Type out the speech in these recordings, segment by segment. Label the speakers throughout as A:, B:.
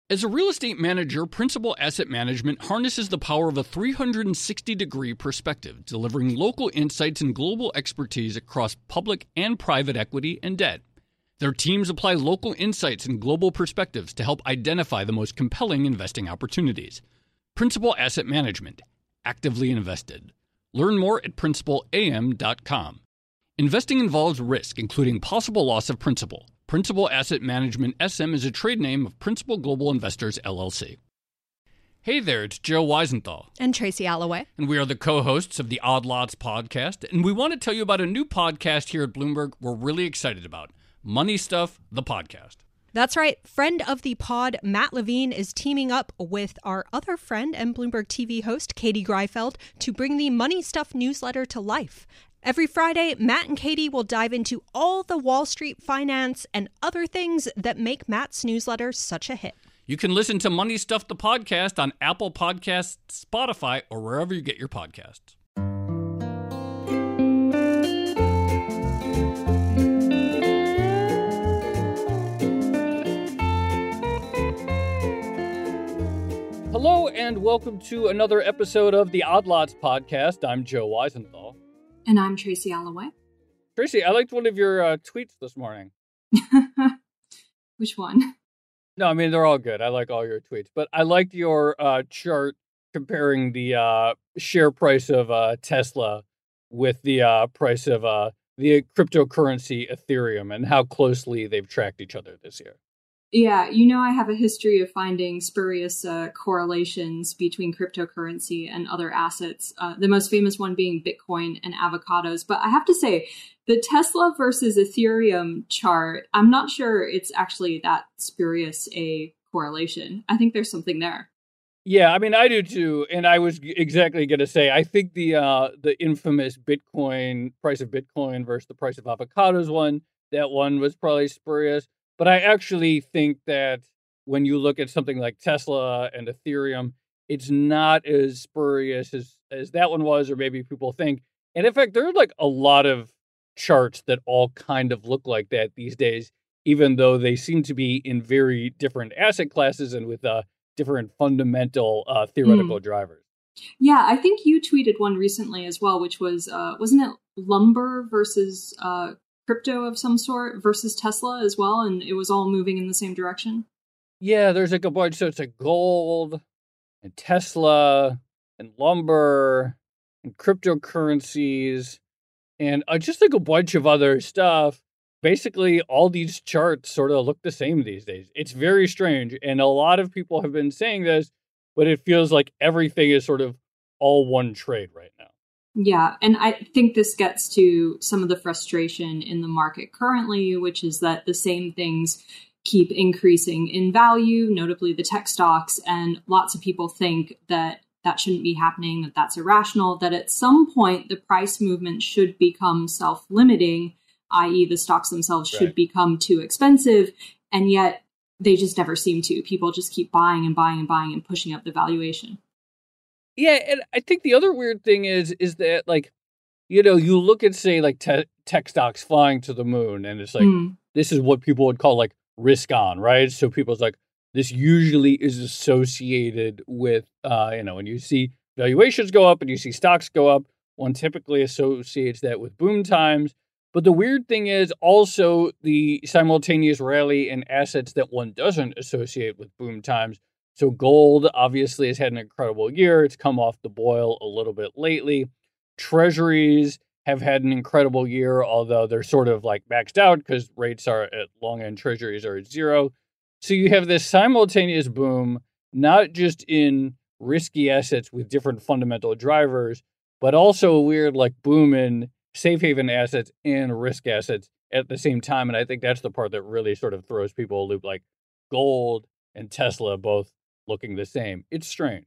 A: As a real estate manager, Principal Asset Management harnesses the power of a 360-degree perspective, delivering local insights and global expertise across public and private equity and debt. Their teams apply local insights and global perspectives to help identify the most compelling investing opportunities. Principal Asset Management. Actively invested. Learn more at principalam.com. Investing involves risk, including possible loss of principal. Principal Asset Management SM is a trade name of Principal Global Investors, LLC. Hey there, it's Joe Weisenthal.
B: And Tracy Alloway.
A: And we are the co-hosts of the Odd Lots podcast. And we want to tell you about a new podcast here at Bloomberg we're really excited about. Money Stuff, the podcast.
B: That's right. Friend of the pod, Matt Levine, is teaming up with our other friend and Bloomberg TV host, Katie Greifeld, to bring the Money Stuff newsletter to life. Every Friday, Matt and Katie will dive into all the Wall Street finance and other things that make Matt's newsletter such a hit.
A: You can listen to Money Stuff, the podcast on Apple Podcasts, Spotify, or wherever you get your podcasts. Hello and welcome to another episode of the Odd Lots podcast. I'm Joe Weisenthal.
C: And I'm Tracy Alloway.
A: Tracy, I liked one of your tweets this morning.
C: Which one?
A: No, I mean, they're all good. I like all your tweets. But I liked your chart comparing the share price of Tesla with the price of the cryptocurrency Ethereum and how closely they've tracked each other this year.
C: Yeah, I have a history of finding spurious correlations between cryptocurrency and other assets, the most famous one being Bitcoin and avocados. But I have to say, the Tesla versus Ethereum chart, I'm not sure it's actually that spurious a correlation. I think there's something there.
A: Yeah, I mean, I do too. And I was exactly going to say, I think the infamous Bitcoin, price of Bitcoin versus the price of avocados one, that one was probably spurious. But I actually think that when you look at something like Tesla and Ethereum, it's not as spurious as that one was, or maybe people think. And in fact, there are like a lot of charts that all kind of look like that these days, even though they seem to be in very different asset classes and with different fundamental theoretical drivers.
C: Yeah, I think you tweeted one recently as well, which was, wasn't it lumber versus crypto of some sort versus Tesla as well, and it was all moving in the same direction?
A: Yeah, there's like a bunch. So it's like gold and Tesla and lumber and cryptocurrencies and just like a bunch of other stuff. Basically, all these charts sort of look the same these days. It's very strange, and a lot of people have been saying this, but it feels like everything is sort of all one trade right now.
C: Yeah, and I think this gets to some of the frustration in the market currently, which is that the same things keep increasing in value, notably the tech stocks, and lots of people think that that shouldn't be happening, that that's irrational, that at some point the price movement should become self-limiting, i.e. the stocks themselves should become too expensive, and yet they just never seem to. People just keep buying and buying and buying and pushing up the valuation.
A: Yeah, and I think the other weird thing is that, like, you look at, say, like tech stocks flying to the moon, and it's like, this is what people would call, like, risk on, right? So people's like, this usually is associated with, when you see valuations go up and you see stocks go up, one typically associates that with boom times. But the weird thing is also the simultaneous rally in assets that one doesn't associate with boom times. So gold obviously has had an incredible year. It's come off the boil a little bit lately. Treasuries have had an incredible year, although they're sort of like maxed out because rates are at long end treasuries are at zero. So you have this simultaneous boom, not just in risky assets with different fundamental drivers, but also a weird like boom in safe haven assets and risk assets at the same time. And I think that's the part that really sort of throws people a loop, like gold and Tesla both looking the same. It's strange.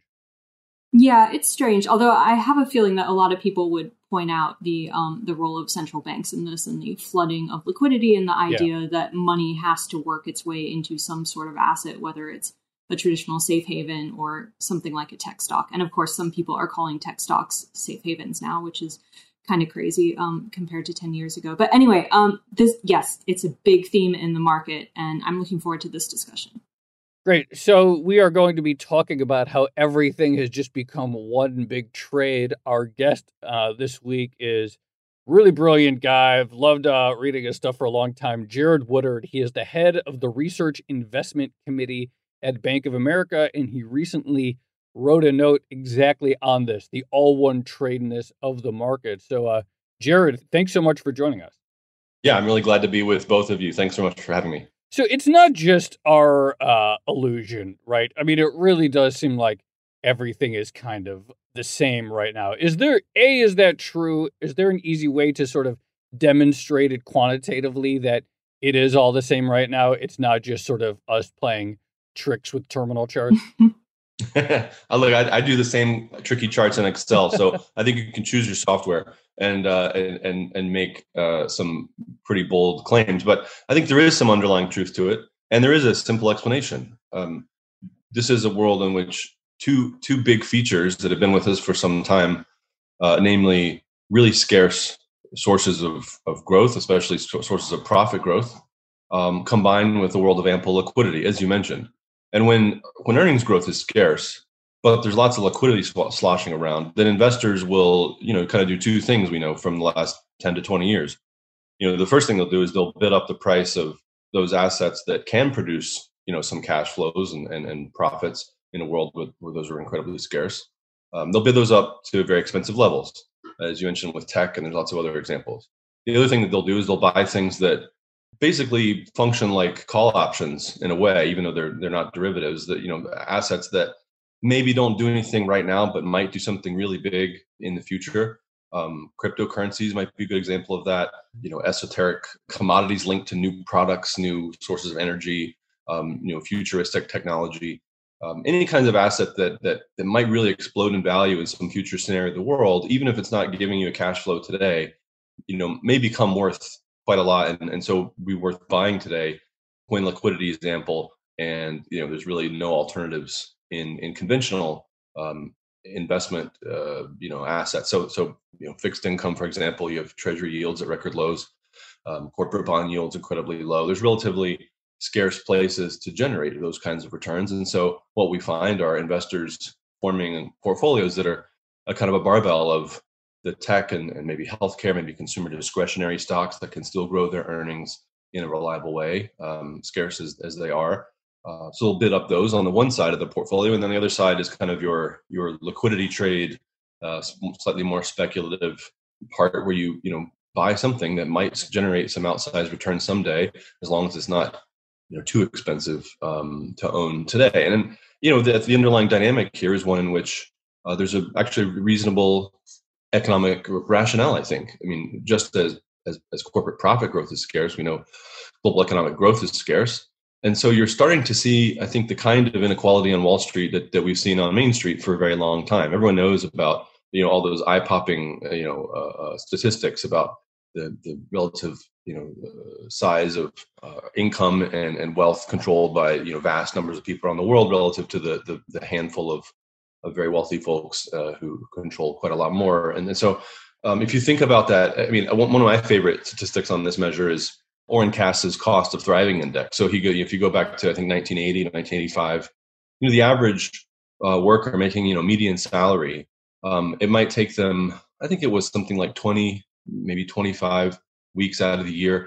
C: Yeah, it's strange. Although I have a feeling that a lot of people would point out the role of central banks in this and the flooding of liquidity and the idea that money has to work its way into some sort of asset, whether it's a traditional safe haven or something like a tech stock. And of course, some people are calling tech stocks safe havens now, which is kind of crazy compared to 10 years ago. But anyway, it's a big theme in the market, and I'm looking forward to this discussion.
A: Great. So we are going to be talking about how everything has just become one big trade. Our guest this week is really brilliant guy. I've loved reading his stuff for a long time. Jared Woodard. He is the head of the Research Investment Committee at Bank of America, and he recently wrote a note exactly on this, the all-one tradeness of the market. So, Jared, thanks so much for joining us.
D: Yeah, I'm really glad to be with both of you. Thanks so much for having me.
A: So it's not just our illusion, right? I mean, it really does seem like everything is kind of the same right now. Is that true? Is there an easy way to sort of demonstrate it quantitatively that it is all the same right now? It's not just sort of us playing tricks with terminal charts?
D: Look, I do the same tricky charts in Excel, so I think you can choose your software and make some pretty bold claims. But I think there is some underlying truth to it, and there is a simple explanation. This is a world in which two big features that have been with us for some time, namely really scarce sources of growth, especially sources of profit growth, combined with a world of ample liquidity, as you mentioned. And when earnings growth is scarce, but there's lots of liquidity sloshing around, then investors will, kind of do two things we know from the last 10 to 20 years. The first thing they'll do is they'll bid up the price of those assets that can produce, some cash flows and profits in a world where those are incredibly scarce. They'll bid those up to very expensive levels, as you mentioned with tech, and there's lots of other examples. The other thing that they'll do is they'll buy things that basically function like call options in a way, even though they're not derivatives, that, assets that maybe don't do anything right now, but might do something really big in the future. Cryptocurrencies might be a good example of that. Esoteric commodities linked to new products, new sources of energy, futuristic technology, any kinds of asset that might really explode in value in some future scenario of the world, even if it's not giving you a cash flow today, may become worth quite a lot, and so be worth buying today when liquidity is ample and there's really no alternatives in conventional investment assets. So fixed income, for example, you have treasury yields at record lows, corporate bond yields incredibly low. There's relatively scarce places to generate those kinds of returns, and so what we find are investors forming portfolios that are a kind of a barbell of the tech and maybe healthcare, maybe consumer discretionary stocks that can still grow their earnings in a reliable way, scarce as they are. So we'll bid up those on the one side of the portfolio, and then the other side is kind of your liquidity trade, slightly more speculative part where you buy something that might generate some outsized return someday, as long as it's not too expensive to own today. And then the underlying dynamic here is one in which there's actually reasonable economic rationale, I think. I mean, just as corporate profit growth is scarce, we know global economic growth is scarce. And so you're starting to see, I think, the kind of inequality on Wall Street that we've seen on Main Street for a very long time. Everyone knows about, all those eye-popping, statistics about the relative, size of income and wealth controlled by, vast numbers of people around the world relative to the handful of very wealthy folks who control quite a lot more. And so if you think about that, I mean, one of my favorite statistics on this measure is Oren Cass's cost of thriving index. So if you go back to, I think, 1980 to 1985, the average worker making, median salary, it might take them, I think it was something like 20, maybe 25 weeks out of the year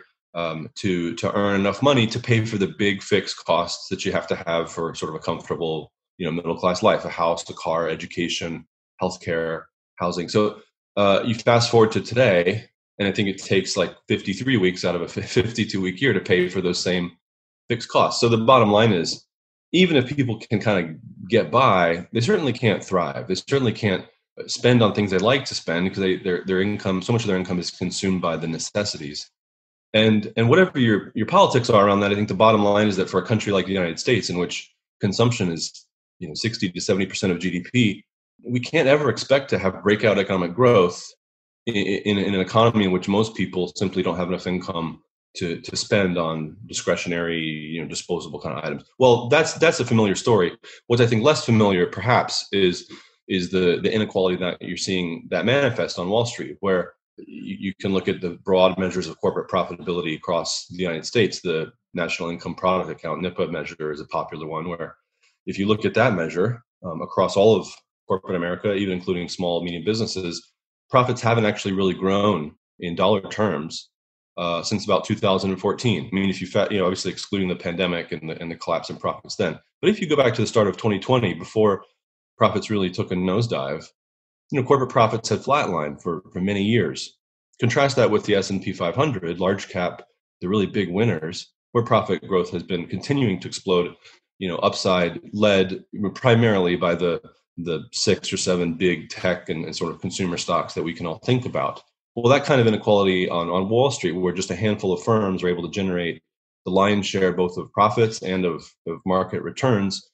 D: to earn enough money to pay for the big fixed costs that you have to have for sort of a comfortable middle-class life, a house, a car, education, healthcare, housing. So you fast forward to today, and I think it takes like 53 weeks out of a 52-week year to pay for those same fixed costs. So the bottom line is, even if people can kind of get by, they certainly can't thrive. They certainly can't spend on things they like to spend because their income, so much of their income is consumed by the necessities. And whatever your politics are around that, I think the bottom line is that for a country like the United States, in which consumption is 60 to 70% of GDP, we can't ever expect to have breakout economic growth in an economy in which most people simply don't have enough income to spend on discretionary, disposable kind of items. Well, that's a familiar story. What I think less familiar, perhaps, is the inequality that you're seeing that manifest on Wall Street, where you can look at the broad measures of corporate profitability across the United States. The National Income Product Account, NIPA measure, is a popular one where if you look at that measure across all of corporate America, even including small, medium businesses, profits haven't actually really grown in dollar terms since about 2014. I mean, if you obviously excluding the pandemic and the collapse in profits then, but if you go back to the start of 2020, before profits really took a nosedive, corporate profits had flatlined for many years. Contrast that with the S&P 500, large cap, the really big winners, where profit growth has been continuing to explode, upside led primarily by the 6 or 7 big tech and sort of consumer stocks that we can all think about. Well, that kind of inequality on Wall Street, where just a handful of firms are able to generate the lion's share both of profits and of market returns,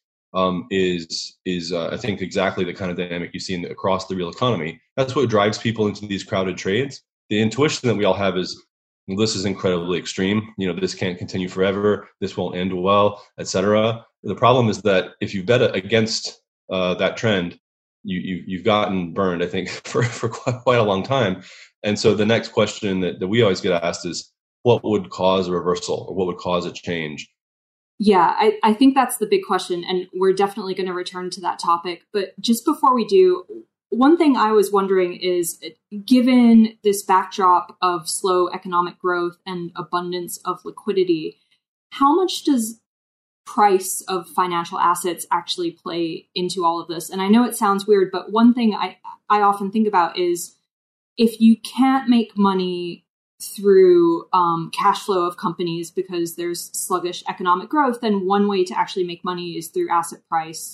D: is I think exactly the kind of dynamic you see across the real economy. That's what drives people into these crowded trades. The intuition that we all have is, well, this is incredibly extreme. This can't continue forever. This won't end well, etc. The problem is that if you bet against that trend, you've gotten burned, I think, for quite a long time. And so the next question that we always get asked is, what would cause a reversal, or what would cause a change?
C: Yeah, I think that's the big question, and we're definitely going to return to that topic. But just before we do, one thing I was wondering is, given this backdrop of slow economic growth and abundance of liquidity, how much does price of financial assets actually play into all of this? And I know it sounds weird, but one thing I often think about is, if you can't make money through cash flow of companies because there's sluggish economic growth, then one way to actually make money is through asset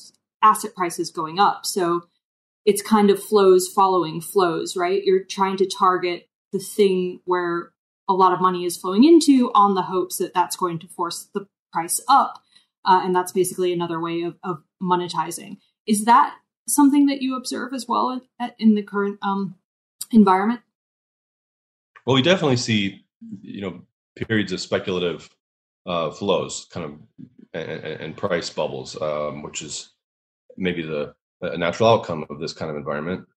C: prices going up. So it's kind of flows following flows, right? You're trying to target the thing where a lot of money is flowing into on the hopes that that's going to force the price up. And that's basically another way of monetizing. Is that something that you observe as well in the current environment?
D: Well, we definitely see, periods of speculative flows, kind of, and price bubbles, which is maybe a natural outcome of this kind of environment.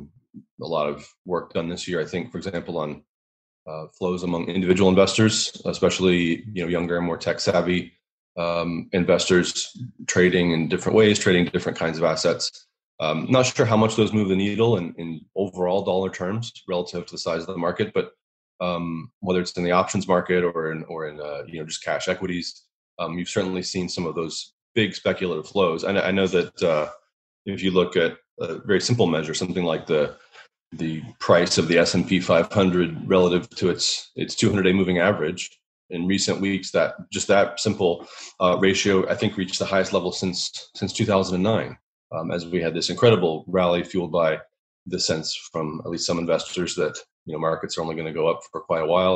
D: A lot of work done this year, I think, for example, on flows among individual investors, especially younger and more tech savvy investors, trading in different ways, trading different kinds of assets. Not sure how much those move the needle in overall dollar terms relative to the size of the market, but whether it's in the options market or in just cash equities, you've certainly seen some of those big speculative flows. And I know that if you look at a very simple measure, something like the price of the S&P 500 relative to its 200-day moving average in recent weeks, that simple ratio, I think, reached the highest level since 2009, as we had this incredible rally fueled by the sense from at least some investors that markets are only going to go up for quite a while,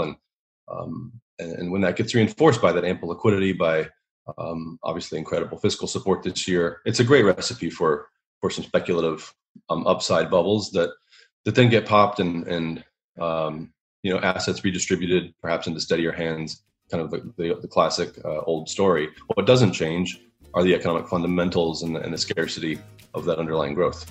D: and when that gets reinforced by that ample liquidity, by obviously incredible fiscal support this year, it's a great recipe for some speculative upside bubbles that then get popped and assets redistributed perhaps into steadier hands. Kind of the classic old story. What doesn't change are the economic fundamentals and the scarcity of that underlying growth.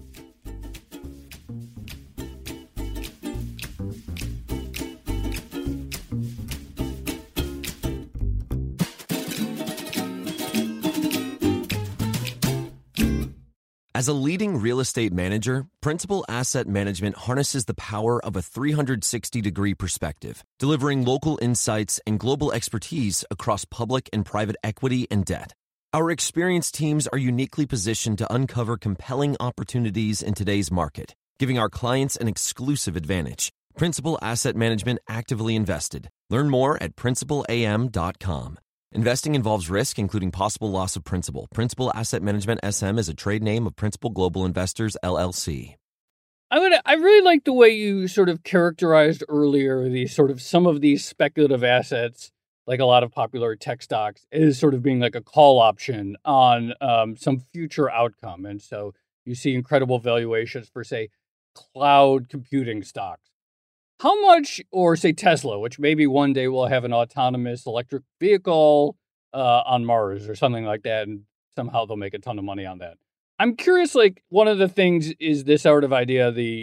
E: As a leading real estate manager, Principal Asset Management harnesses the power of a 360-degree perspective, delivering local insights and global expertise across public and private equity and debt. Our experienced teams are uniquely positioned to uncover compelling opportunities in today's market, giving our clients an exclusive advantage. Principal Asset Management actively invested. Learn more at principalam.com. Investing involves risk, including possible loss of principal. Principal Asset Management SM is a trade name of Principal Global Investors, LLC.
A: I really like the way you sort of characterized earlier some of these speculative assets, like a lot of popular tech stocks, is sort of being like a call option on some future outcome. And so you see incredible valuations for, say, cloud computing stocks. How much, or say Tesla, which maybe one day will have an autonomous electric vehicle on Mars or something like that, and somehow they'll make a ton of money on that. I'm curious, like, one of the things is this sort of idea, the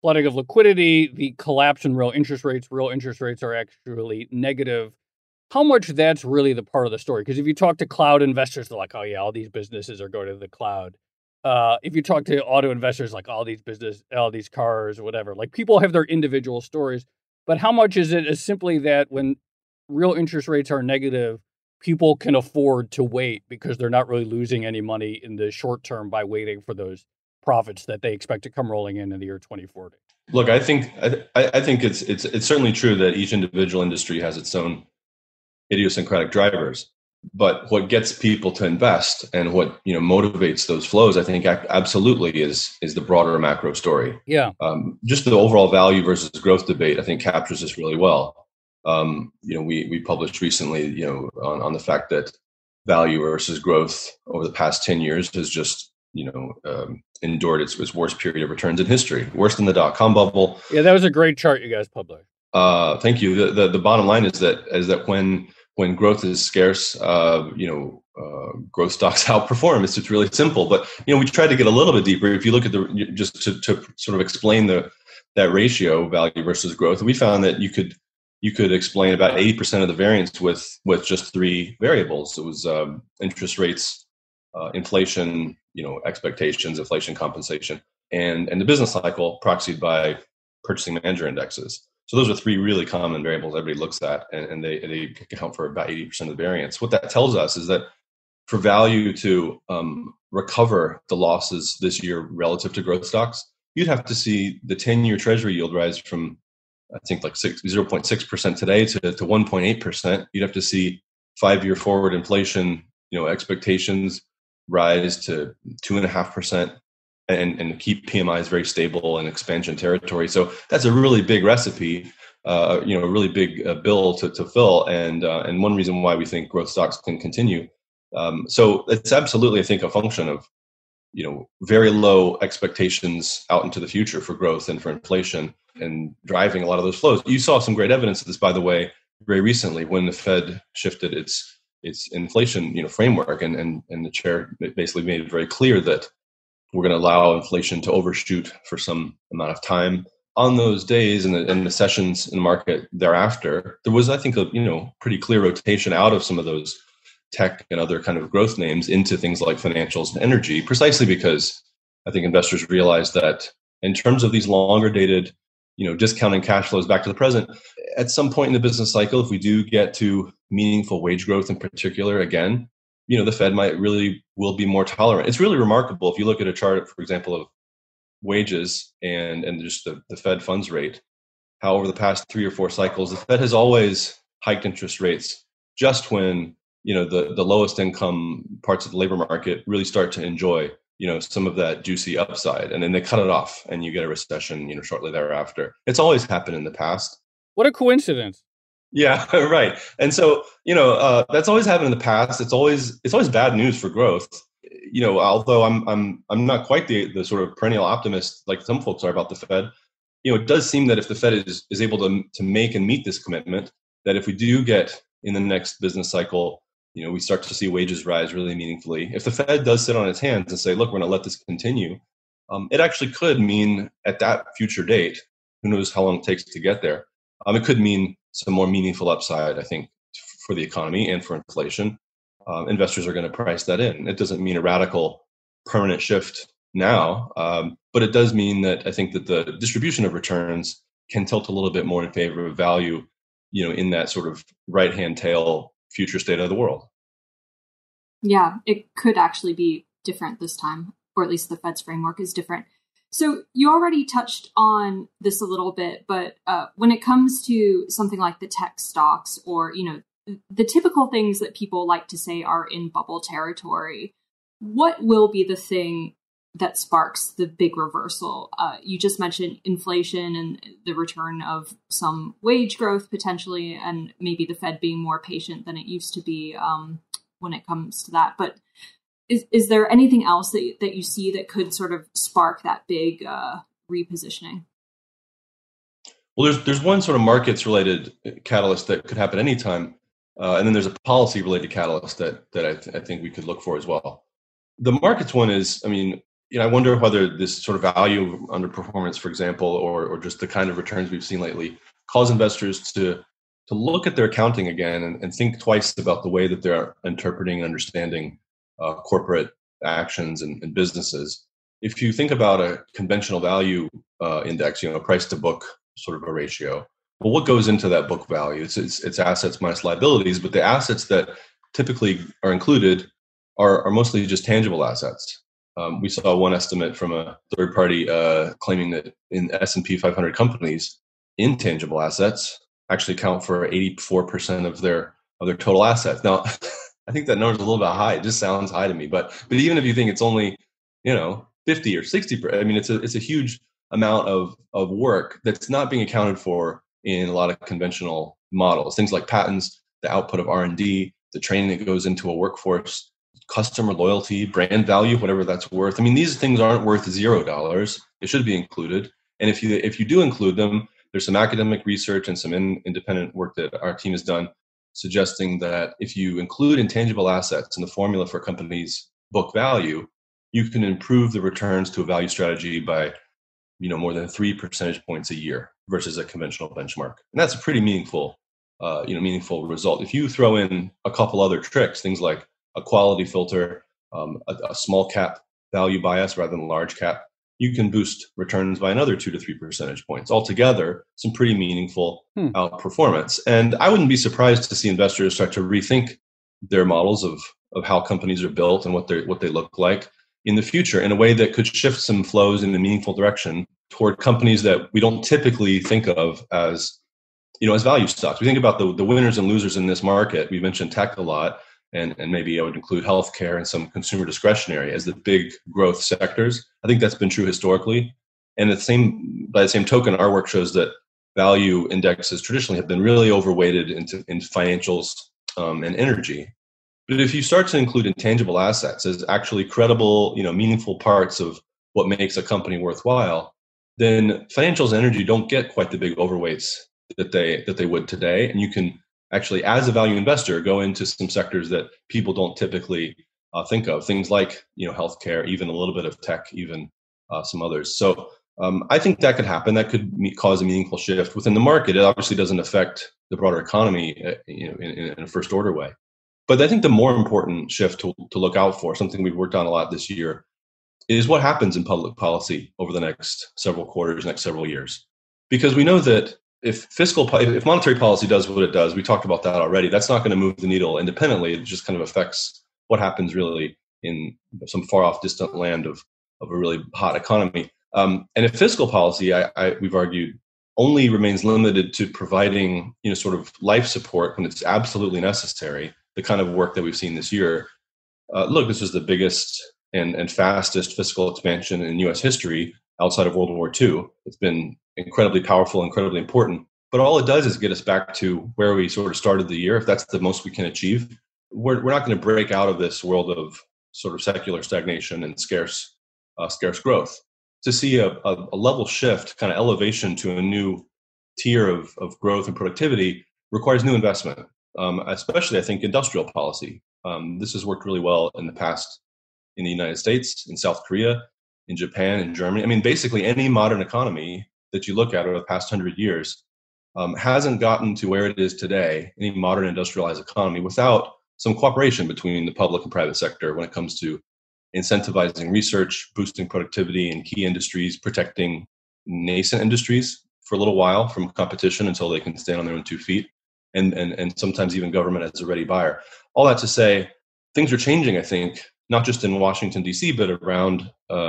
A: flooding of liquidity, the collapse in real interest rates are actually negative. How much that's really the part of the story? Because if you talk to cloud investors, they're like, oh yeah, all these businesses are going to the cloud. If you talk to auto investors, like all these cars, whatever, like people have their individual stories. But how much is it as simply that when real interest rates are negative, people can afford to wait because they're not really losing any money in the short term by waiting for those profits that they expect to come rolling in the year 2040?
D: Look, I think it's certainly true that each individual industry has its own idiosyncratic drivers. But what gets people to invest and what motivates those flows, I think, absolutely is the broader macro story.
A: Yeah.
D: Just the overall value versus growth debate, I think, captures this really well. We published recently, on the fact that value versus growth over the past 10 years has just endured its worst period of returns in history, worse than the dot-com bubble.
A: Yeah, that was a great chart you guys published.
D: Thank you. The bottom line is that when growth is scarce, growth stocks outperform. It's just really simple. But we tried to get a little bit deeper. If you look at just to sort of explain that ratio, value versus growth, we found that you could explain about 80% of the variance with just three variables. It was interest rates, inflation, expectations, inflation compensation, and the business cycle proxied by purchasing manager indexes. So those are three really common variables everybody looks at, and they account for about 80% of the variance. What that tells us is that for value to recover the losses this year relative to growth stocks, you'd have to see the 10-year Treasury yield rise from, I think, like 0.6% today to 1.8%. You'd have to see 5-year forward inflation, expectations rise to 2.5%. And keep PMIs very stable in expansion territory. So that's a really big recipe, a really big bill to fill, and one reason why we think growth stocks can continue. So it's absolutely, I think, a function of very low expectations out into the future for growth and for inflation, and driving a lot of those flows. You saw some great evidence of this, by the way, very recently when the Fed shifted its inflation framework, and the chair basically made it very clear that we're going to allow inflation to overshoot for some amount of time. On those days and the sessions in the market thereafter, there was, I think, a pretty clear rotation out of some of those tech and other kind of growth names into things like financials and energy, precisely because I think investors realized that in terms of these longer dated, discounting cash flows back to the present, at some point in the business cycle, if we do get to meaningful wage growth in particular again, the Fed will be more tolerant. It's really remarkable if you look at a chart, for example, of wages and just the Fed funds rate, how over the past 3 or 4 cycles, the Fed has always hiked interest rates just when, the lowest income parts of the labor market really start to enjoy, some of that juicy upside. And then they cut it off and you get a recession, shortly thereafter. It's always happened in the past. What
A: a coincidence.
D: Yeah, right. And so, that's always happened in the past. It's always bad news for growth. Although I'm not quite the sort of perennial optimist like some folks are about the Fed. It does seem that if the Fed is able to make and meet this commitment, that if we do get in the next business cycle, we start to see wages rise really meaningfully. If the Fed does sit on its hands and say, look, we're going to let this continue, it actually could mean at that future date, who knows how long it takes to get there, it could mean some more meaningful upside, I think, for the economy and for inflation. Investors are going to price that in. It doesn't mean a radical permanent shift now, but it does mean that I think that the distribution of returns can tilt a little bit more in favor of value, in that sort of right-hand tail future state of the world.
C: Yeah, it could actually be different this time, or at least the Fed's framework is different. So you already touched on this a little bit, but when it comes to something like the tech stocks or, the typical things that people like to say are in bubble territory, what will be the thing that sparks the big reversal? You just mentioned inflation and the return of some wage growth potentially, and maybe the Fed being more patient than it used to be when it comes to that. But is there anything else that you see that could sort of spark that big repositioning?
D: Well, there's one sort of markets related catalyst that could happen anytime, and then there's a policy related catalyst that I think we could look for as well. The markets one is, I wonder whether this sort of value underperformance, for example, or just the kind of returns we've seen lately, cause investors to look at their accounting again and think twice about the way that they're interpreting and understanding corporate actions and businesses. If you think about a conventional value index, price to book sort of a ratio, well, what goes into that book value? It's assets minus liabilities, but the assets that typically are included are mostly just tangible assets. We saw one estimate from a third party claiming that in S&P 500 companies, intangible assets actually account for 84% of their total assets. Now, I think that number's a little bit high. It just sounds high to me. But even if you think it's only 50 or 60%, I mean, it's a huge amount of work that's not being accounted for in a lot of conventional models. Things like patents, the output of R&D, the training that goes into a workforce, customer loyalty, brand value, whatever that's worth. I mean, these things aren't worth $0. They should be included. And if you do include them, there's some academic research and some independent work that our team has done suggesting that if you include intangible assets in the formula for a company's book value, you can improve the returns to a value strategy by more than 3 percentage points a year versus a conventional benchmark. And that's a pretty meaningful result. If you throw in a couple other tricks, things like a quality filter, a small cap value bias rather than large cap, you can boost returns by another 2 to 3 percentage points. Altogether, some pretty meaningful outperformance. And I wouldn't be surprised to see investors start to rethink their models of how companies are built and what they look like in the future in a way that could shift some flows in a meaningful direction toward companies that we don't typically think of as value stocks. We think about the winners and losers in this market. We mentioned tech a lot. And maybe I would include healthcare and some consumer discretionary as the big growth sectors. I think that's been true historically. And by the same token, our work shows that value indexes traditionally have been really overweighted in financials and energy. But if you start to include intangible assets as actually credible, meaningful parts of what makes a company worthwhile, then financials and energy don't get quite the big overweights that they would today. And you can actually, as a value investor, go into some sectors that people don't typically think of, things like healthcare, even a little bit of tech, even some others. So I think that could happen. That could cause a meaningful shift within the market. It obviously doesn't affect the broader economy, in a first order way. But I think the more important shift to look out for, something we've worked on a lot this year, is what happens in public policy over the next several quarters, next several years, because we know that if monetary policy does what it does, we talked about that already, that's not going to move the needle independently. It just kind of affects what happens really in some far off distant land of a really hot economy. And if fiscal policy, we've argued, only remains limited to providing sort of life support when it's absolutely necessary, the kind of work that we've seen this year. Look, this was the biggest and fastest fiscal expansion in U.S. history outside of World War II. It's been incredibly powerful, incredibly important. But all it does is get us back to where we sort of started the year. If that's the most we can achieve, we're not going to break out of this world of sort of secular stagnation and scarce growth. To see a level shift, kind of elevation to a new tier of growth and productivity requires new investment, especially, I think, industrial policy. This has worked really well in the past in the United States, in South Korea, in Japan, in Germany. I mean, basically any modern economy that you look at over the past 100 years hasn't gotten to where it is today, any modern industrialized economy, without some cooperation between the public and private sector when it comes to incentivizing research, boosting productivity in key industries, protecting nascent industries for a little while from competition until they can stand on their own 2 feet, and sometimes even government as a ready buyer. All that to say, things are changing, I think, not just in Washington, D.C., but around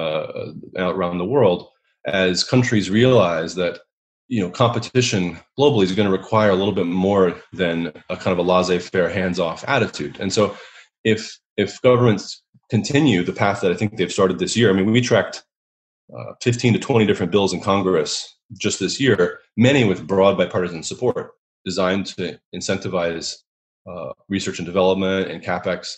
D: the world, as countries realize that competition globally is going to require a little bit more than a kind of a laissez-faire, hands-off attitude. And so if governments continue the path that I think they've started this year, I mean, we tracked 15 to 20 different bills in Congress just this year, many with broad bipartisan support, designed to incentivize research and development and CapEx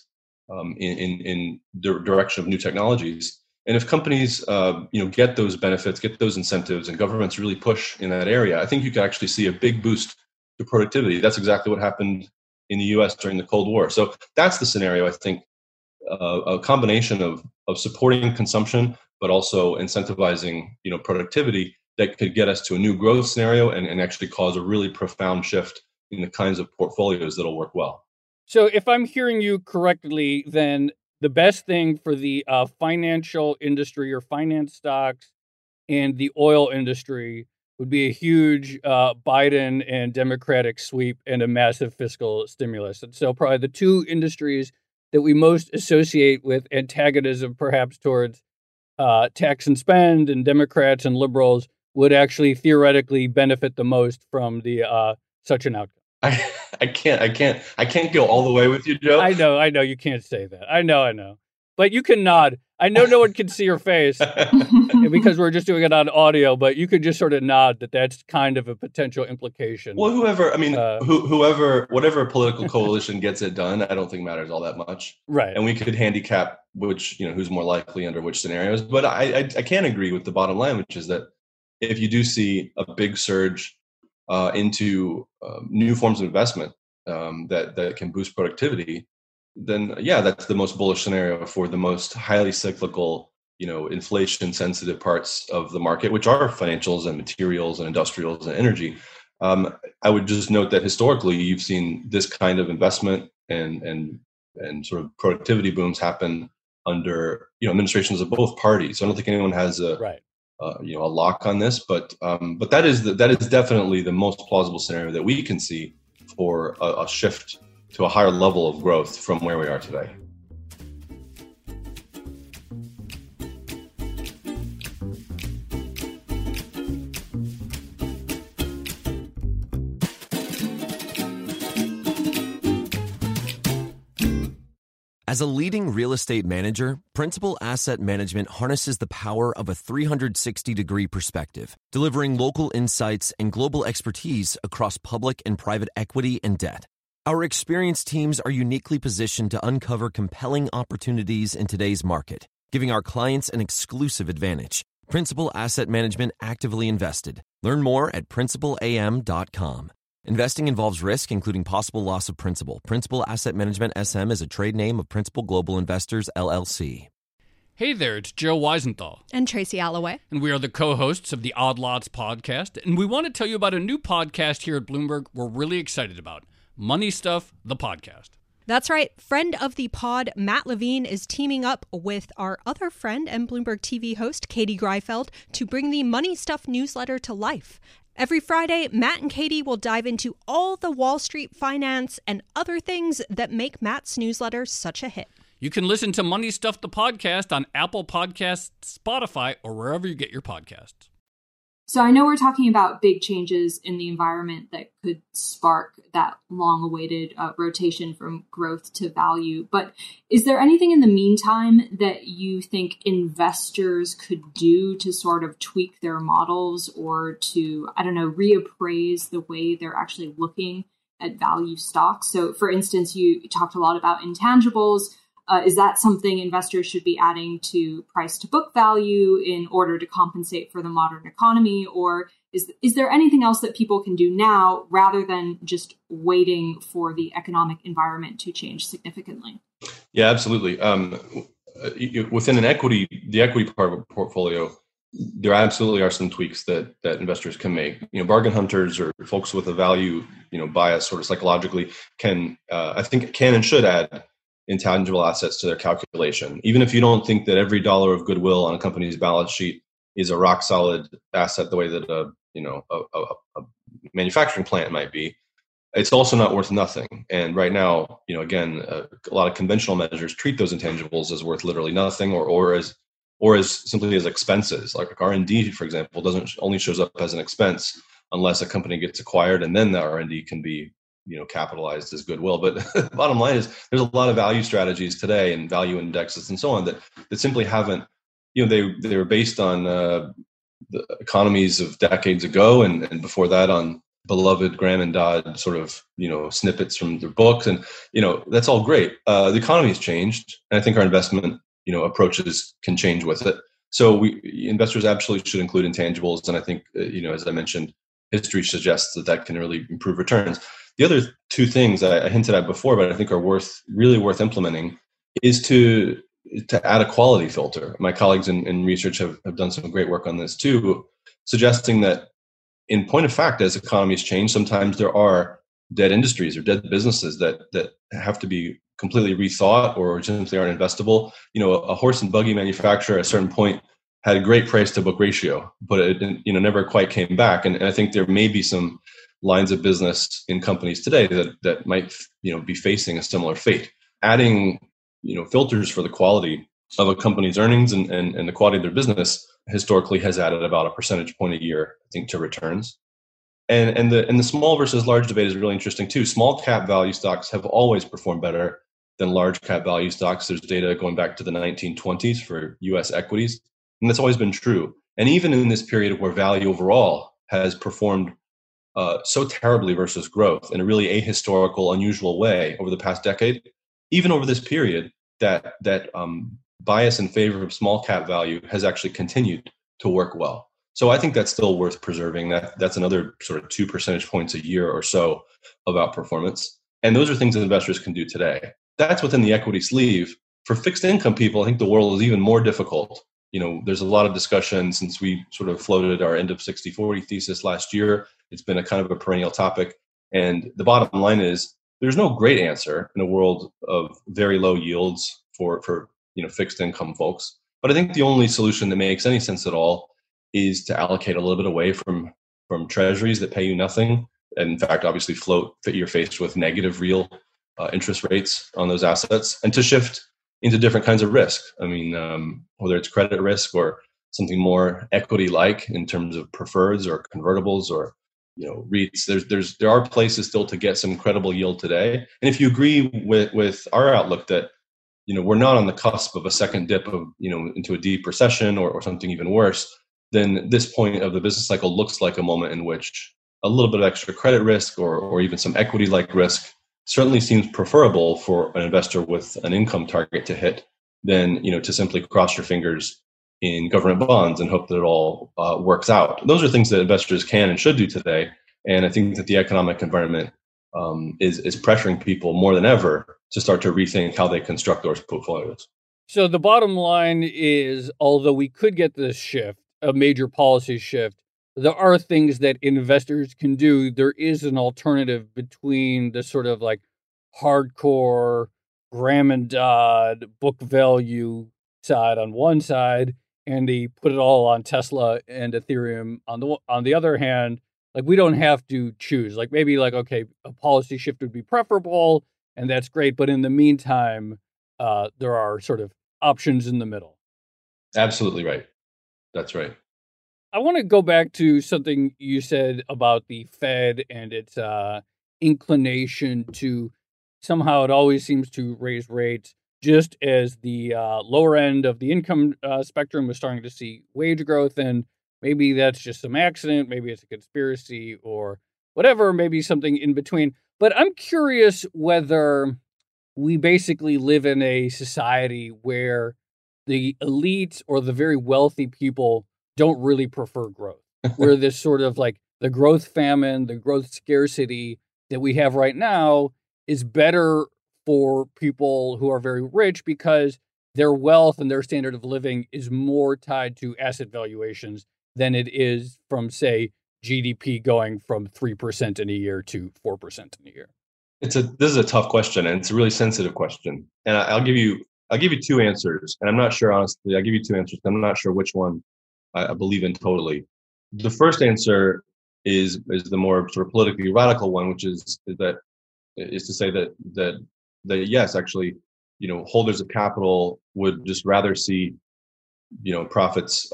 D: in the direction of new technologies. And if companies, get those benefits, get those incentives, and governments really push in that area, I think you can actually see a big boost to productivity. That's exactly what happened in the U.S. during the Cold War. So that's the scenario I think a combination of supporting consumption, but also incentivizing, productivity that could get us to a new growth scenario and actually cause a really profound shift in the kinds of portfolios that'll work well.
A: So if I'm hearing you correctly, then the best thing for the financial industry or finance stocks and the oil industry would be a huge Biden and Democratic sweep and a massive fiscal stimulus. And so probably the two industries that we most associate with antagonism perhaps towards tax and spend and Democrats and liberals would actually theoretically benefit the most from the such an outcome.
D: I can't go all the way with you, Joe.
A: I know you can't say that. I know. But you can nod. I know no one can see your face because we're just doing it on audio, but you could just sort of nod that that's kind of a potential implication.
D: Well, whatever political coalition gets it done, I don't think matters all that much.
A: Right.
D: And we could handicap who's more likely under which scenarios. But I can agree with the bottom line, which is that if you do see a big surge into new forms of investment that can boost productivity, then that's the most bullish scenario for the most highly cyclical, inflation sensitive parts of the market, which are financials and materials and industrials and energy. I would just note that historically you've seen this kind of investment and sort of productivity booms happen under administrations of both parties. So I don't think anyone has a lock on this, but that is definitely the most plausible scenario that we can see for a shift to a higher level of growth from where we are today.
E: As a leading real estate manager, Principal Asset Management harnesses the power of a 360-degree perspective, delivering local insights and global expertise across public and private equity and debt. Our experienced teams are uniquely positioned to uncover compelling opportunities in today's market, giving our clients an exclusive advantage. Principal Asset Management actively invested. Learn more at principalam.com. Investing involves risk, including possible loss of principal. Principal Asset Management SM is a trade name of Principal Global Investors, LLC.
A: Hey there, it's Joe Weisenthal.
B: And Tracy Alloway.
A: And we are the co-hosts of the Odd Lots podcast. And we want to tell you about a new podcast here at Bloomberg we're really excited about. Money Stuff, the podcast.
B: That's right. Friend of the pod, Matt Levine, is teaming up with our other friend and Bloomberg TV host, Katie Greifeld, to bring the Money Stuff newsletter to life. Every Friday, Matt and Katie will dive into all the Wall Street finance and other things that make Matt's newsletter such a hit.
A: You can listen to Money Stuff, the podcast on Apple Podcasts, Spotify, or wherever you get your podcasts.
C: So I know we're talking about big changes in the environment that could spark that long-awaited rotation from growth to value. But is there anything in the meantime that you think investors could do to sort of tweak their models or to, reappraise the way they're actually looking at value stocks? So for instance, you talked a lot about intangibles. Is that something investors should be adding to price to book value in order to compensate for the modern economy? Or is there anything else that people can do now rather than just waiting for the economic environment to change significantly?
D: Yeah, absolutely. Within the equity part of a portfolio, there absolutely are some tweaks that investors can make. Bargain hunters or folks with a value, bias sort of psychologically can and should add intangible assets to their calculation. Even if you don't think that every dollar of goodwill on a company's balance sheet is a rock solid asset the way that a manufacturing plant might be, it's also not worth nothing. And right now, again, a lot of conventional measures treat those intangibles as worth literally nothing or as simply as expenses. Like R&D, for example, only shows up as an expense unless a company gets acquired, and then the R&D can be capitalized as goodwill. But the bottom line is there's a lot of value strategies today and value indexes and so on that simply haven't, they were based on the economies of decades ago and before that on beloved Graham and Dodd sort of, snippets from their books. And, that's all great. The economy has changed. And I think our investment, approaches can change with it. So investors absolutely should include intangibles. And I think, as I mentioned, history suggests that can really improve returns. The other two things I hinted at before, but I think are really worth implementing, is to add a quality filter. My colleagues in research have done some great work on this too, suggesting that in point of fact, as economies change, sometimes there are dead industries or dead businesses that have to be completely rethought or simply aren't investable. A horse and buggy manufacturer at a certain point had a great price to book ratio, but it never quite came back. And I think there may be some lines of business in companies today that might be facing a similar fate. Adding filters for the quality of a company's earnings and the quality of their business historically has added about a percentage point a year, I think, to returns. And the small versus large debate is really interesting too. Small cap value stocks have always performed better than large cap value stocks. There's data going back to the 1920s for US equities, and that's always been true. And even in this period where value overall has performed so terribly versus growth in a really ahistorical, unusual way over the past decade, even over this period, that bias in favor of small cap value has actually continued to work well. So I think that's still worth preserving. That's another sort of 2 percentage points a year or so of outperformance. And those are things that investors can do today. That's within the equity sleeve. For fixed income people, I think the world is even more difficult. There's a lot of discussion since we sort of floated our end of 60-40 thesis last year. It's been a kind of a perennial topic. And the bottom line is there's no great answer in a world of very low yields for fixed income folks. But I think the only solution that makes any sense at all is to allocate a little bit away from treasuries that pay you nothing. And in fact, obviously you're faced with negative real interest rates on those assets, and to shift into different kinds of risk. I mean, whether it's credit risk or something more equity-like in terms of preferreds or convertibles or REITs. There are places still to get some credible yield today. And if you agree with our outlook that we're not on the cusp of a second dip of into a deep recession or something even worse, then this point of the business cycle looks like a moment in which a little bit of extra credit risk or even some equity-like risk certainly seems preferable for an investor with an income target to hit than to simply cross your fingers in government bonds and hope that it all works out. Those are things that investors can and should do today. And I think that the economic environment is pressuring people more than ever to start to rethink how they construct those portfolios.
A: So the bottom line is, although we could get this shift, a major policy shift, there are things that investors can do. There is an alternative between the sort of like hardcore Graham and Dodd book value side on one side, and they put it all on Tesla and Ethereum on the other hand. Like, we don't have to choose. Like, maybe like, okay, a policy shift would be preferable, and that's great. But in the meantime, there are sort of options in the middle.
D: Absolutely right. That's right.
A: I want to go back to something you said about the Fed and its inclination to somehow it always seems to raise rates just as the lower end of the income spectrum was starting to see wage growth. And maybe that's just some accident. Maybe it's a conspiracy or whatever, maybe something in between. But I'm curious whether we basically live in a society where the elites or the very wealthy people don't really prefer growth, where this sort of like the growth famine, the growth scarcity that we have right now is better for people who are very rich because their wealth and their standard of living is more tied to asset valuations than it is from, say, GDP going from 3% in a year to 4% in a year.
D: This is a tough question, and it's a really sensitive question. And I'll give you two answers, and I'm not sure, honestly. I'll give you two answers. I'm not sure which one I believe in totally. The first answer is the more sort of politically radical one, which is to say that yes, actually, holders of capital would just rather see, profits,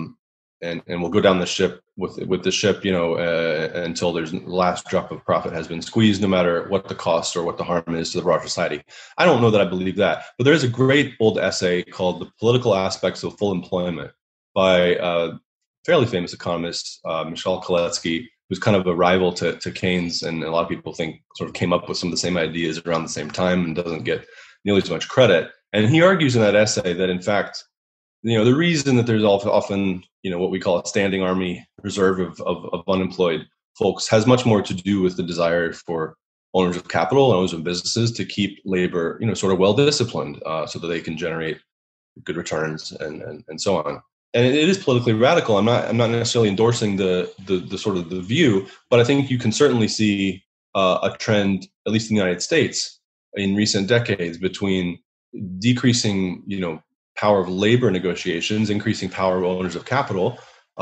D: and we'll go down the ship with the ship, until there's the last drop of profit has been squeezed, no matter what the cost or what the harm is to the broader society. I don't know that I believe that, but there is a great old essay called "The Political Aspects of Full Employment" by a fairly famous economist, Michal Kalecki, who's kind of a rival to Keynes, and a lot of people think sort of came up with some of the same ideas around the same time and doesn't get nearly as much credit. And he argues in that essay that, in fact, the reason that there's often, what we call a standing army reserve of unemployed folks has much more to do with the desire for owners of capital and owners of businesses to keep labor, sort of well disciplined, so that they can generate good returns and so on. And it is politically radical. I'm not necessarily endorsing the sort of the view, but I think you can certainly see a trend, at least in the United States, in recent decades, between decreasing, power of labor negotiations, increasing power of owners of capital,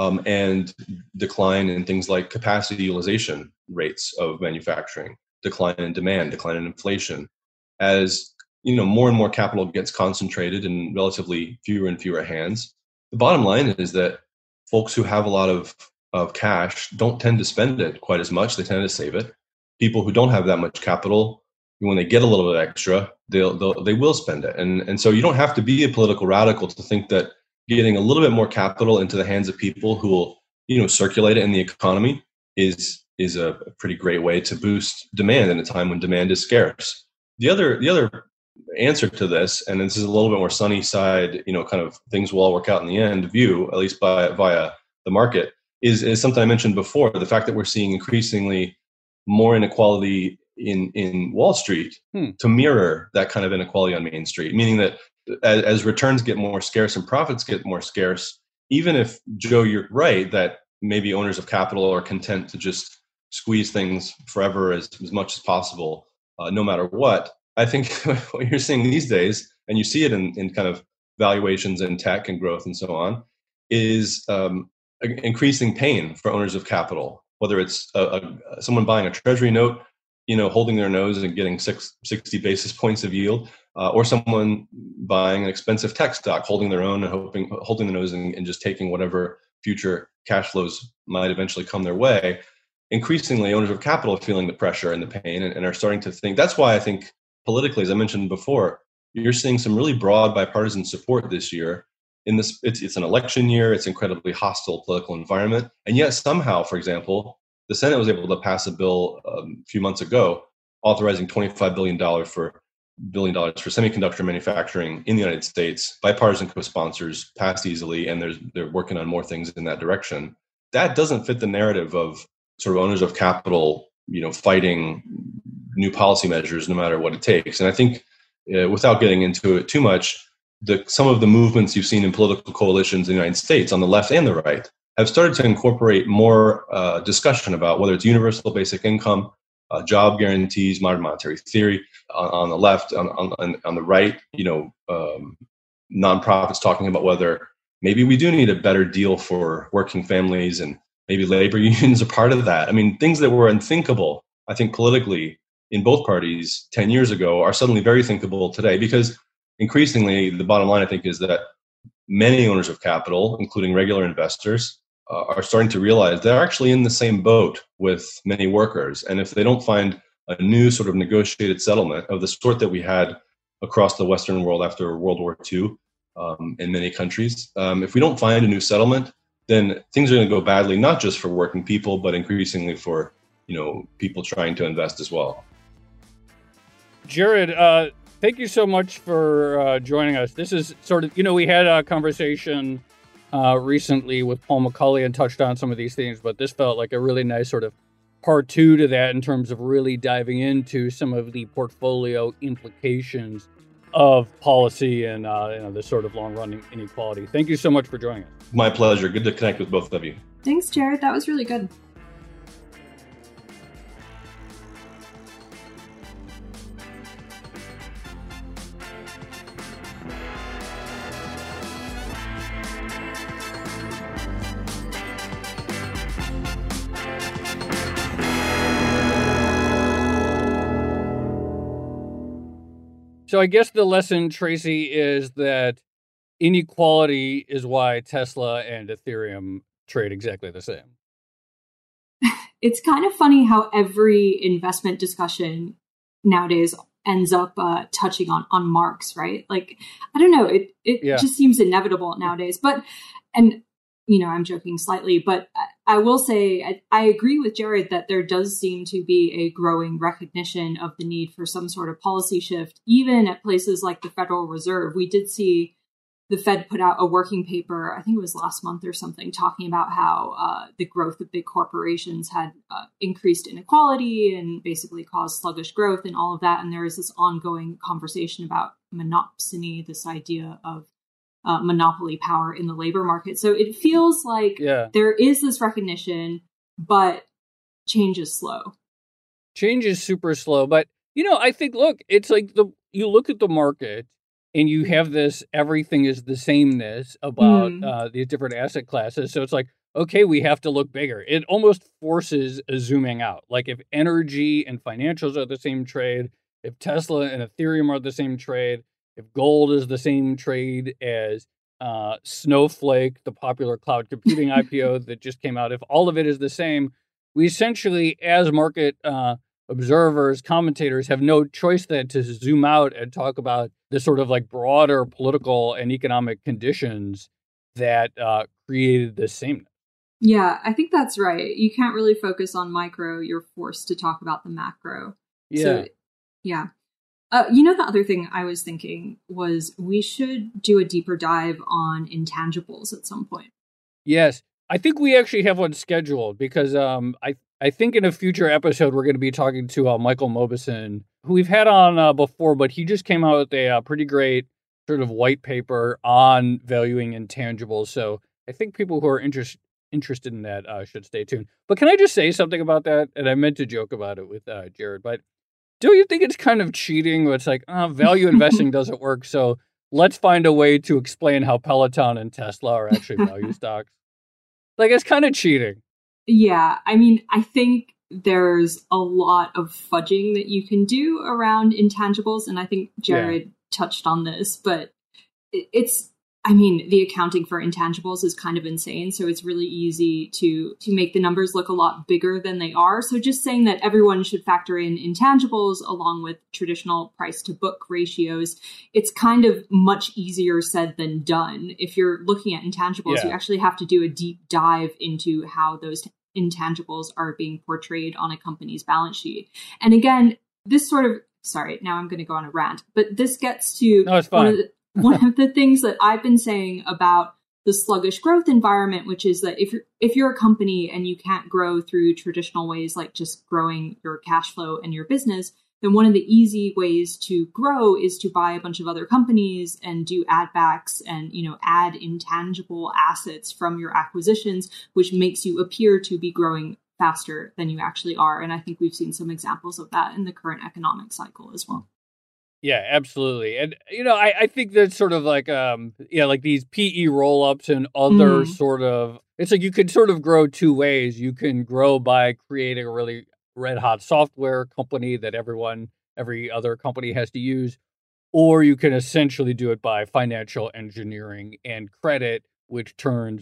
D: and decline in things like capacity utilization rates of manufacturing, decline in demand, decline in inflation, as more and more capital gets concentrated in relatively fewer and fewer hands. The bottom line is that folks who have a lot of cash don't tend to spend it quite as much. They tend to save it. People who don't have that much capital, when they get a little bit extra, they will spend it. And so you don't have to be a political radical to think that getting a little bit more capital into the hands of people who will, circulate it in the economy is a pretty great way to boost demand in a time when demand is scarce. The other answer to this, and this is a little bit more sunny side, kind of things will all work out in the end view, at least via the market, is something I mentioned before, the fact that we're seeing increasingly more inequality in Wall Street to mirror that kind of inequality on Main Street, meaning that as returns get more scarce and profits get more scarce, even if, Joe, you're right that maybe owners of capital are content to just squeeze things forever as much as possible, no matter what, I think what you're seeing these days, and you see it in kind of valuations in tech and growth and so on, is increasing pain for owners of capital, whether it's someone buying a treasury note, holding their nose and getting 60 basis points of yield, or someone buying an expensive tech stock, holding their own and holding the nose and just taking whatever future cash flows might eventually come their way. Increasingly, owners of capital are feeling the pressure and the pain and are starting to think. That's why I think politically, as I mentioned before, you're seeing some really broad bipartisan support this year. It's an election year. It's an incredibly hostile political environment. And yet somehow, for example, the Senate was able to pass a bill a few months ago authorizing $25 billion for semiconductor manufacturing in the United States. Bipartisan co-sponsors passed easily, and they're working on more things in that direction. That doesn't fit the narrative of sort of owners of capital, fighting new policy measures no matter what it takes. And I think, without getting into it too much, some of the movements you've seen in political coalitions in the United States on the left and the right have started to incorporate more discussion about whether it's universal basic income, job guarantees, modern monetary theory on the left, on the right, nonprofits talking about whether maybe we do need a better deal for working families, and maybe labor unions are part of that. I mean, things that were unthinkable, I think, politically in both parties 10 years ago are suddenly very thinkable today, because increasingly the bottom line, I think, is that many owners of capital, including regular investors, are starting to realize they're actually in the same boat with many workers. And if they don't find a new sort of negotiated settlement of the sort that we had across the Western world after World War II in many countries, if we don't find a new settlement, then things are going to go badly, not just for working people, but increasingly for people trying to invest as well.
A: Jared, thank you so much for joining us. This is sort of, we had a conversation recently with Paul McCulley and touched on some of these things, but this felt like a really nice sort of part two to that in terms of really diving into some of the portfolio implications of policy and this sort of long-running inequality. Thank you so much for joining us.
D: My pleasure. Good to connect with both of you.
C: Thanks, Jared. That was really good.
A: So I guess the lesson, Tracy, is that inequality is why Tesla and Ethereum trade exactly the same.
C: It's kind of funny how every investment discussion nowadays ends up touching on marks, right? Like, I don't know, it just seems inevitable nowadays. But, and I'm joking slightly, but I will say I agree with Jared that there does seem to be a growing recognition of the need for some sort of policy shift, even at places like the Federal Reserve. We did see the Fed put out a working paper, I think it was last month or something, talking about how the growth of big corporations had increased inequality and basically caused sluggish growth and all of that. And there is this ongoing conversation about monopsony, this idea of monopoly power in the labor market. So it feels like there is this recognition, but change is slow.
A: Change is super slow. But, I think, look, it's like you look at the market, and you have this, everything is the sameness about these different asset classes. So it's like, okay, we have to look bigger. It almost forces a zooming out. Like if energy and financials are the same trade, if Tesla and Ethereum are the same trade, if gold is the same trade as Snowflake, the popular cloud computing IPO that just came out, if all of it is the same, we essentially, as market observers, commentators, have no choice then to zoom out and talk about the sort of like broader political and economic conditions that created this sameness.
C: Yeah, I think that's right. You can't really focus on micro. You're forced to talk about the macro.
A: Yeah.
C: So, yeah. The other thing I was thinking was we should do a deeper dive on intangibles at some point.
A: Yes. I think we actually have one scheduled because I think in a future episode, we're going to be talking to Michael Mauboussin, who we've had on before, but he just came out with a pretty great sort of white paper on valuing intangibles. So I think people who are interested in that should stay tuned. But can I just say something about that? And I meant to joke about it with Jared, but don't you think it's kind of cheating? It's like, value investing doesn't work. So let's find a way to explain how Peloton and Tesla are actually value stocks. Like, it's kind of cheating.
C: Yeah, I mean, I think there's a lot of fudging that you can do around intangibles. And I think Jared touched on this, but the accounting for intangibles is kind of insane. So it's really easy to make the numbers look a lot bigger than they are. So just saying that everyone should factor in intangibles along with traditional price to book ratios, it's kind of much easier said than done. If you're looking at intangibles, you actually have to do a deep dive into how those intangibles are being portrayed on a company's balance sheet. And again, this sort of, sorry, now I'm going to go on a rant, but this gets to one of the things that I've been saying about the sluggish growth environment, which is that if you're a company and you can't grow through traditional ways like just growing your cash flow and your business, then one of the easy ways to grow is to buy a bunch of other companies and do add backs and, add intangible assets from your acquisitions, which makes you appear to be growing faster than you actually are. And I think we've seen some examples of that in the current economic cycle as well.
A: Yeah, absolutely. And, I think that's sort of like, like these PE roll-ups and other sort of, it's like you could sort of grow two ways. You can grow by creating a really red hot software company that every other company has to use, or you can essentially do it by financial engineering and credit, which turns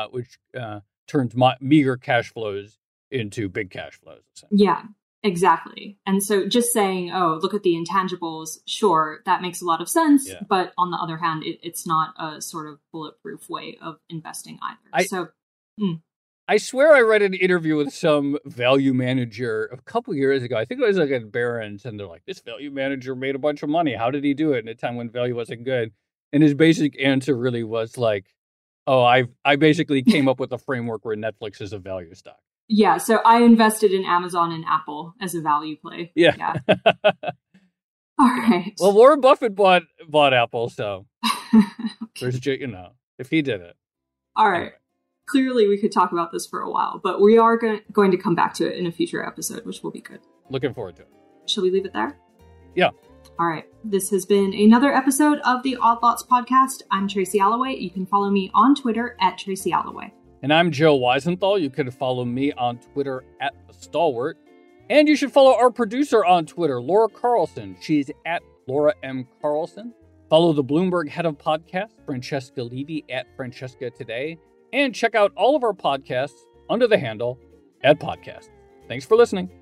A: meager cash flows into big cash flows.
C: Yeah. Exactly. And so just saying, oh, look at the intangibles, sure, that makes a lot of sense. Yeah. But on the other hand, it's not a sort of bulletproof way of investing either.
A: I swear I read an interview with some value manager a couple years ago. I think it was like at Barron's, and they're like, this value manager made a bunch of money. How did he do it in a time when value wasn't good? And his basic answer really was like, oh, I basically came up with a framework where Netflix is a value stock.
C: Yeah, so I invested in Amazon and Apple as a value play.
A: Yeah.
C: All right.
A: Well, Warren Buffett bought Apple, so there's, if he did it.
C: All right. Anyway. Clearly, we could talk about this for a while, but we are going to come back to it in a future episode, which will be good.
A: Looking forward to it.
C: Shall we leave it there?
A: Yeah.
C: All right. This has been another episode of the Odd Lots podcast. I'm Tracy Alloway. You can follow me on Twitter at Tracy Alloway.
A: And I'm Joe Weisenthal. You can follow me on Twitter at The Stalwart. And you should follow our producer on Twitter, Laura Carlson. She's at Laura M. Carlson. Follow the Bloomberg head of podcast, Francesca Levy, at Francesca Today. And check out all of our podcasts under the handle @podcast. Thanks for listening.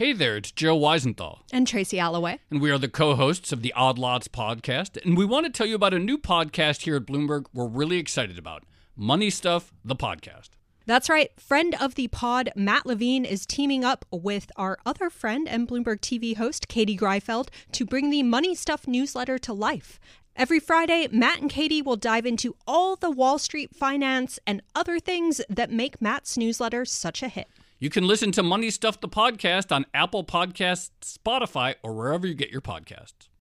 A: Hey there, it's Joe Weisenthal.
B: And Tracy Alloway.
A: And we are the co-hosts of the Odd Lots podcast. And we want to tell you about a new podcast here at Bloomberg we're really excited about. Money Stuff, the podcast.
B: That's right. Friend of the pod, Matt Levine, is teaming up with our other friend and Bloomberg TV host, Katie Greifeld, to bring the Money Stuff newsletter to life. Every Friday, Matt and Katie will dive into all the Wall Street finance and other things that make Matt's newsletter such a hit.
A: You can listen to Money Stuff, the podcast on Apple Podcasts, Spotify, or wherever you get your podcasts.